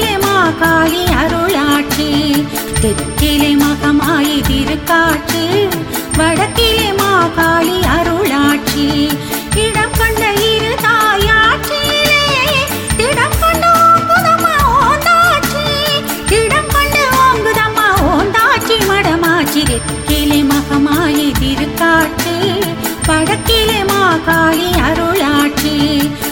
வடக்கிலே மாகாளி அருளாட்சி, தெற்கிலே மகமாயி திருக்காட்சி, வடக்கிலே மாகாளி அருளாட்சி. இடம் கண்ட இரு தாயாட்சியிலே திடம் கண்டு ஓங்குதம்மா ஓந்தாட்சி, இடம் கண்டு ஓங்குதம்மா ஓந்தாட்சி மடமாட்சி. தெற்கிலே மகமாயி திருக்காட்சி, வடக்கிலே மாகாளி அருளாட்சி.